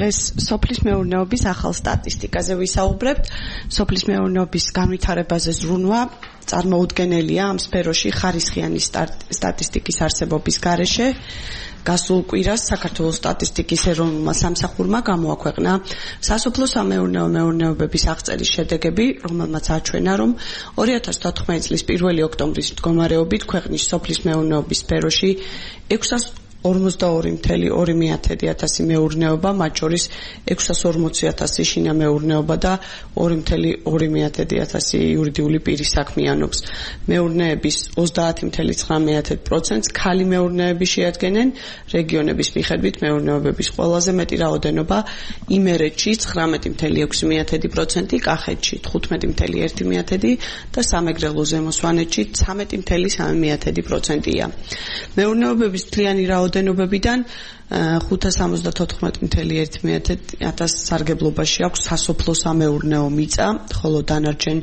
დღეს სოფლის მეურნეობის ახალ სტატისტიკაზე ვისაუბრებთ. სოფლის მეურნეობის განვითარებაზე ზრუნვა წარმოუდგენელია ამ სფეროში ხარისხიანი სტატისტიკის არსებობის გარეშე. გასულ კვირას საქართველოს სტატისტიკის ეროვნულმა სამსახურმა გამოაქვეყნა სასოფლო-სამეურნეო მეურნეობების აღწერის შედეგები, რომელმაც აჩვენა, რომ 2014 წლის 1 ოქტომბრის მდგომარეობით ქვეყნის სოფლის მეურნეობის სფეროში 642,2 მეურნეობა, მათ შორის 640,000 შინა მეურნეობა და 2,2 იურიდიული პირი საქმიანობს. მეურნეების 30,9%-ს ქალი მეურნეები შეადგენენ, რეგიონების მიხედვით მეურნეობების ყველაზე მეტი რაოდენობა იმერეთში 19,6%, კახეთში 15,1% და სამეგრელო ზემო სვანეთში 13,3%-ია. მეურნეობების მთლიანი რაოდენობებიდან 574,1 სარგებლობაში აქვს სასოფლო-სამეურნეო მიწა, ხოლო დანარჩენ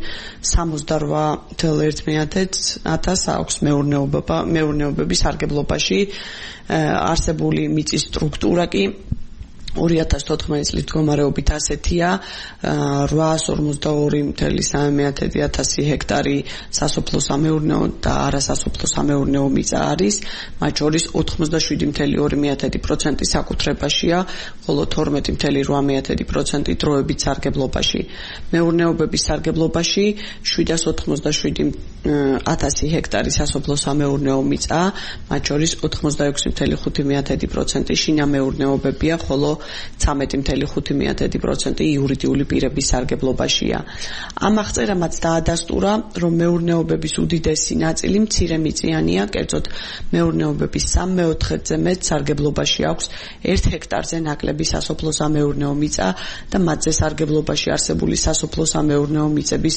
68,1 აქვს მეურნეობების სარგებლობაში. არსებული მიწის სტრუქტურა კი 2014 წლის მდგომარეობით ასეთია: 842,3 ჰექტარი სასოფლო-სამეურნეო და არასასოფლო-სამეურნეო მიწა არის, მათ შორის 87,2% საკუთრებაშია, ხოლო 12,8% დროებით სარგებლობაში. მეურნეობების სარგებლობაში 787,000 ჰექტარი სასოფლო-სამეურნეო მიწა, მათ შორის 86,5% შინა მეურნეობებია, ხოლო 13,5% იურიდიული პირების სარგებლობაშია. ამ აღწერამაც დაადასტურა, რომ მეურნეობების უდიდესი ნაწილი მცირემიწიანია, კერძოდ მეურნეობების 3/4-ზე მეტ სარგებლობაში აქვს 1 ჰექტარზე ნაკლები სასოფლო-სამეურნეო მიწა და მათზე სარგებლობაში არსებული სასოფლო-სამეურნეო მიწების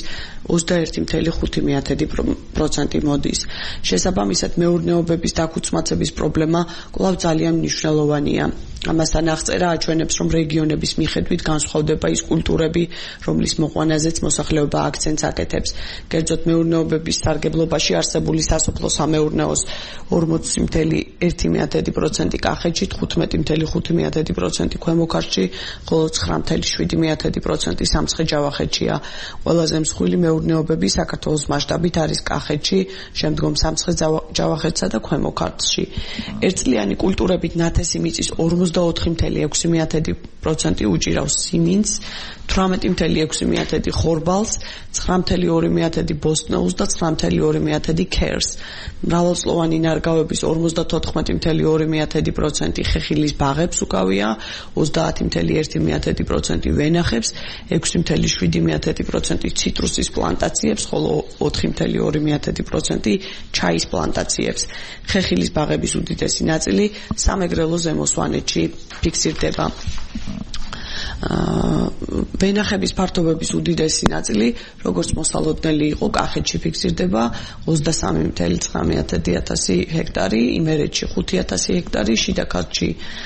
21,5% მოდის. შესაბამისად, მეურნეობების დაქუცმაცების პრობლემა კვლავ ძალიან მნიშვნელოვანია. ამასთან აღწერა აჩვენებს, რომ რეგიონების მიხედვით განსხვავდება ის კულტურები, რომლის მოყვანაზეც მოსახლეობა აქცენტს აკეთებს. კერძოდ, მეურნეობების სარგებლობაში არსებული სასოფლო-სამეურნეოს 40,1% კახეთში, 15,5% ქვემო ქართლში, ხოლო 9,7% სამცხე-ჯავახეთშია. ყველაზე მსხვილი მეურნეობები საქართველოს მასშტაბით არის კახეთში, შემდგომ სამცხე-ჯავახეთსა და ქვემო ქართლში. ერთწლიანი კულტურებით ნათესი მიწის 24,6% უჭირავს სიმინდს, 18,6% ხორბალს, 9,2% ბოსტნეულს და 9,2% ქერს. მრავალწლოვანი ნარგავების 54,2% ხეხილის ბაღებს უკავია, 30,1% ვენახებს, 6,7% ციტრუსის პლანტაციებს, ხოლო 4,2% ჩაის პლანტაციებს. ხეხილის ბაღების უდიდესი ნაწილი სამეგრელო ზემო სვანეთში ფიქსირდება. ვენახების ფართობების უდიდესი ნაწილი, როგორც მოსალოდნელი იყო, კახეთში ფიქსირდება 23,9 ჰექტარი, იმერეთში 5,000 ჰექტარი, შიდა ქართლში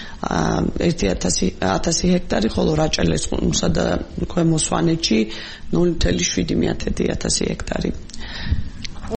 1,000 ჰექტარი, ხოლო რაჭა-ლეჩხუმსა და ქვემო სვანეთში 0,7 ჰექტარი.